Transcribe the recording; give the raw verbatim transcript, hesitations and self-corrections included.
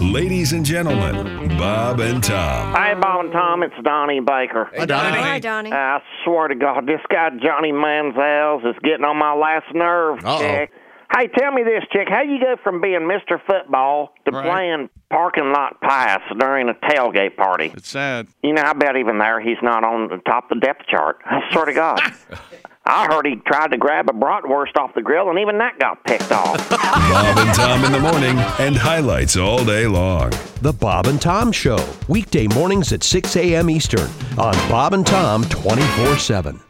Ladies and gentlemen, Bob and Tom. Hey, Bob and Tom, it's Donnie Baker. Hey, Donnie. Hi, Donnie. I swear to God, this guy Johnny Manziels is getting on my last nerve, Uh-oh. chick. Hey, tell me this, chick. How you go from being Mister Football to Right. playing parking lot pass during a tailgate party? It's sad. You know, I bet even there he's not on the top of the depth chart. I swear to God. I heard he tried to grab a bratwurst off the grill, and even that got picked off. Bob and Tom in the morning and highlights all day long. The Bob and Tom Show, weekday mornings at six a.m. Eastern on Bob and Tom twenty-four seven.